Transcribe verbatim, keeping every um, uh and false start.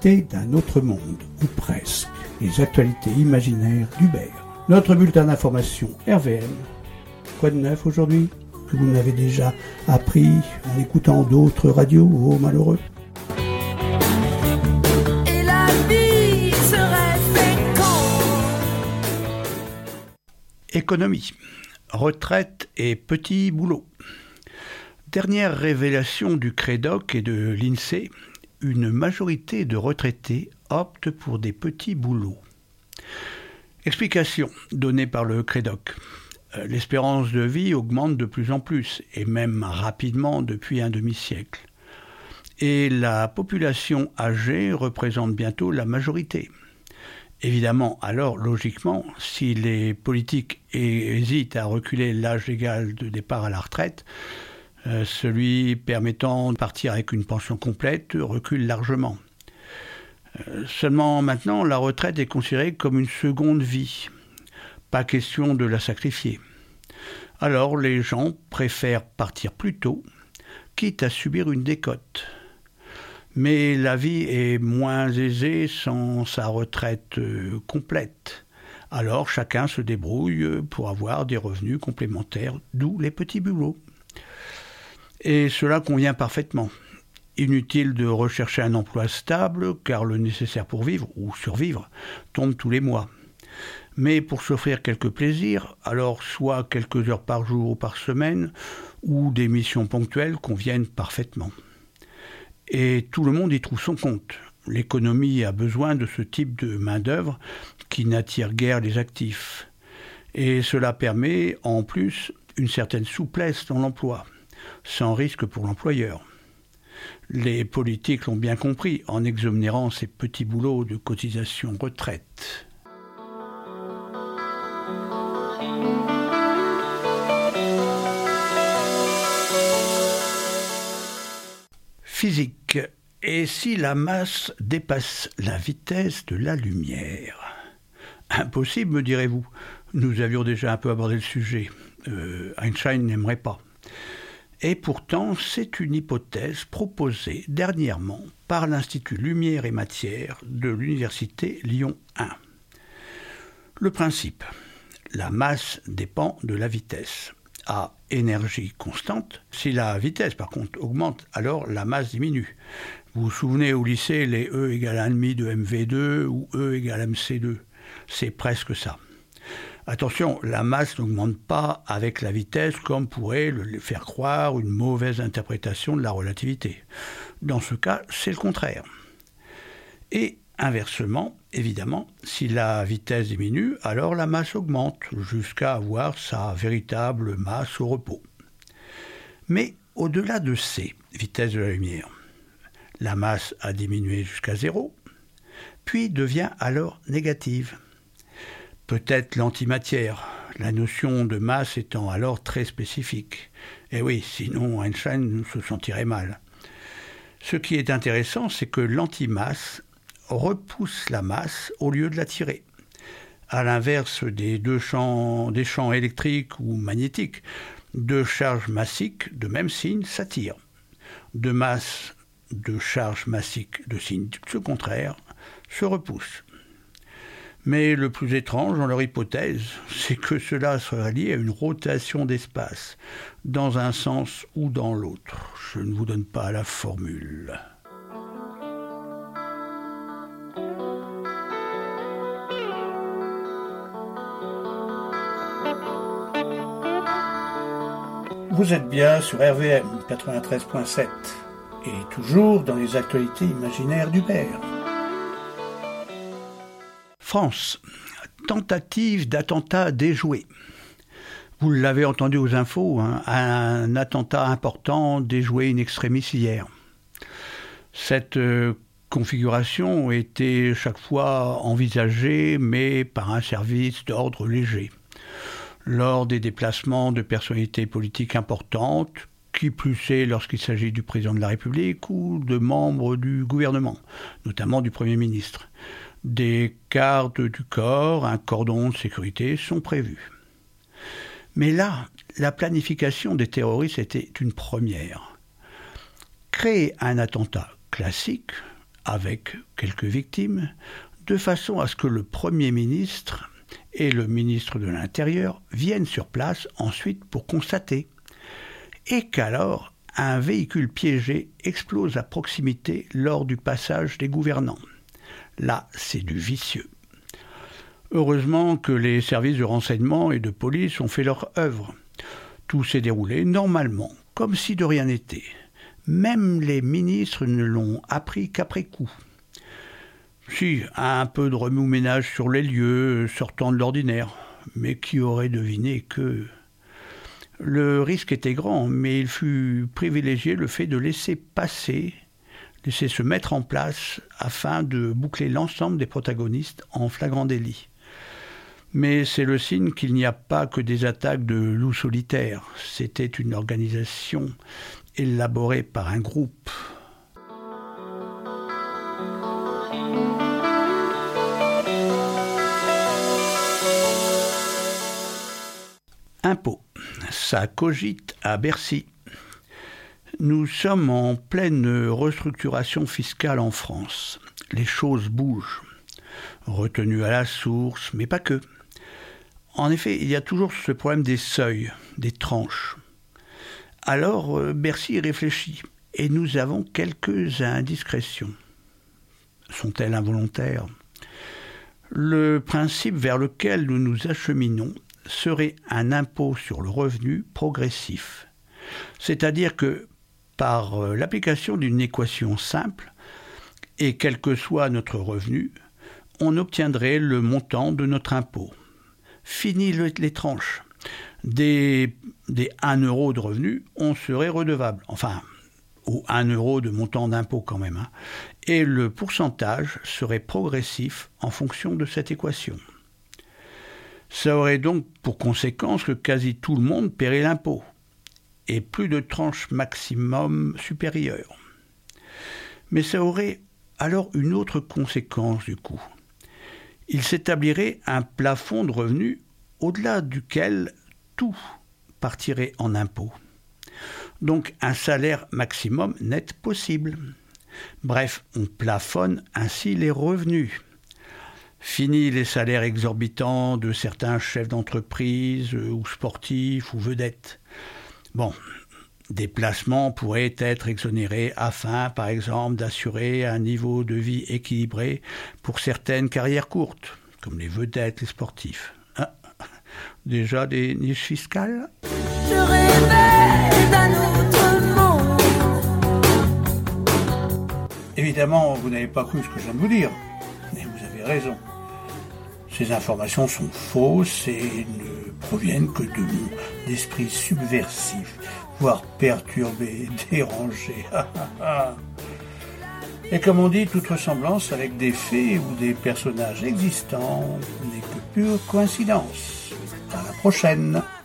actualités d'un autre monde, ou presque, les actualités imaginaires d'Hubert. Notre bulletin d'information R V M. Quoi de neuf aujourd'hui que vous n'avez déjà appris en écoutant d'autres radios, ô malheureux? Et la vie serait féconde. Économie, retraite et petit boulot. Dernière révélation du Crédoc et de l'INSEE, une majorité de retraités optent pour des petits boulots. Explication donnée par le Crédoc. L'espérance de vie augmente de plus en plus, et même rapidement depuis un demi-siècle. Et la population âgée représente bientôt la majorité. Évidemment, alors, logiquement, si les politiques hésitent à reculer l'âge légal de départ à la retraite, euh, celui permettant de partir avec une pension complète recule largement. Euh, seulement maintenant, la retraite est considérée comme une seconde vie. Pas question de la sacrifier. Alors, les gens préfèrent partir plus tôt, quitte à subir une décote. Mais la vie est moins aisée sans sa retraite euh, complète. Alors chacun se débrouille pour avoir des revenus complémentaires, d'où les petits boulots. Et cela convient parfaitement. Inutile de rechercher un emploi stable, car le nécessaire pour vivre, ou survivre, tombe tous les mois. Mais pour s'offrir quelques plaisirs, alors soit quelques heures par jour ou par semaine, ou des missions ponctuelles conviennent parfaitement. Et tout le monde y trouve son compte. L'économie a besoin de ce type de main-d'œuvre qui n'attire guère les actifs. Et cela permet, en plus, une certaine souplesse dans l'emploi, sans risque pour l'employeur. Les politiques l'ont bien compris en exonérant ces petits boulots de cotisation retraite. Physique. Et si la masse dépasse la vitesse de la lumière? Impossible, me direz-vous. Nous avions déjà un peu abordé le sujet. Euh, Einstein n'aimerait pas. Et pourtant, c'est une hypothèse proposée dernièrement par l'Institut Lumière et Matière de l'Université Lyon un. Le principe. La masse dépend de la vitesse. À énergie constante. Si la vitesse, par contre, augmente, alors la masse diminue. Vous vous souvenez au lycée, les E égale un virgule cinq de M V deux ou E égale M C deux. C'est presque ça. Attention, la masse n'augmente pas avec la vitesse comme pourrait le faire croire une mauvaise interprétation de la relativité. Dans ce cas, c'est le contraire. Et inversement, évidemment, si la vitesse diminue, alors la masse augmente jusqu'à avoir sa véritable masse au repos. Mais au-delà de C, vitesse de la lumière, la masse a diminué jusqu'à zéro, puis devient alors négative. Peut-être l'antimatière, la notion de masse étant alors très spécifique. Et oui, sinon Einstein se sentirait mal. Ce qui est intéressant, c'est que l'antimasse repousse la masse au lieu de l'attirer. À l'inverse des deux champs, des champs électriques ou magnétiques, deux charges massiques de même signe s'attirent. Deux masses de charges massiques de signe contraire se repoussent. Mais le plus étrange dans leur hypothèse, c'est que cela serait lié à une rotation d'espace, dans un sens ou dans l'autre. Je ne vous donne pas la formule. Vous êtes bien sur R V M quatre-vingt-treize point sept et toujours dans les actualités imaginaires d'Hubert. France, tentative d'attentat déjoué. Vous l'avez entendu aux infos, hein, un attentat important déjoué in extremis hier. Cette euh, configuration était chaque fois envisagée, mais par un service d'ordre léger. Lors des déplacements de personnalités politiques importantes, qui plus est lorsqu'il s'agit du président de la République ou de membres du gouvernement, notamment du Premier ministre. Des gardes du corps, un cordon de sécurité sont prévus. Mais là, la planification des terroristes était une première. Créer un attentat classique, avec quelques victimes, de façon à ce que le Premier ministre et le ministre de l'Intérieur viennent sur place ensuite pour constater, et qu'alors un véhicule piégé explose à proximité lors du passage des gouvernants. Là, c'est du vicieux. Heureusement que les services de renseignement et de police ont fait leur œuvre. Tout s'est déroulé normalement, comme si de rien n'était. Même les ministres ne l'ont appris qu'après coup. Si, un peu de remue-ménage sur les lieux, sortant de l'ordinaire, mais qui aurait deviné que... Le risque était grand, mais il fut privilégié le fait de laisser passer, laisser se mettre en place, afin de boucler l'ensemble des protagonistes en flagrant délit. Mais c'est le signe qu'il n'y a pas que des attaques de loups solitaires. C'était une organisation élaborée par un groupe. Impôts. Ça cogite à Bercy. Nous sommes en pleine restructuration fiscale en France. Les choses bougent. Retenue à la source, mais pas que. En effet, il y a toujours ce problème des seuils, des tranches. Alors, Bercy réfléchit, et nous avons quelques indiscrétions. Sont-elles involontaires ? Le principe vers lequel nous nous acheminons serait un impôt sur le revenu progressif. C'est-à-dire que, par l'application d'une équation simple, et quel que soit notre revenu, on obtiendrait le montant de notre impôt. Fini le, les tranches. Des, des un euro de revenu, on serait redevable. Enfin, ou un euro de montant d'impôt quand même. Hein. Et le pourcentage serait progressif en fonction de cette équation. Ça aurait donc pour conséquence que quasi tout le monde paierait l'impôt, et plus de tranches maximum supérieures. Mais ça aurait alors une autre conséquence du coup. Il s'établirait un plafond de revenus au-delà duquel tout partirait en impôt. Donc un salaire maximum net possible. Bref, on plafonne ainsi les revenus. Fini les salaires exorbitants de certains chefs d'entreprise ou sportifs ou vedettes. Bon, des placements pourraient être exonérés afin, par exemple, d'assurer un niveau de vie équilibré pour certaines carrières courtes, comme les vedettes, les sportifs. Ah, déjà des niches fiscales ? Je rêvais d'un autre monde. Évidemment, vous n'avez pas cru ce que je viens de vous dire, mais vous avez raison. Ces informations sont fausses et ne proviennent que de mon esprit subversif, voire perturbé, dérangé. Et comme on dit, toute ressemblance avec des faits ou des personnages existants n'est que pure coïncidence. À la prochaine.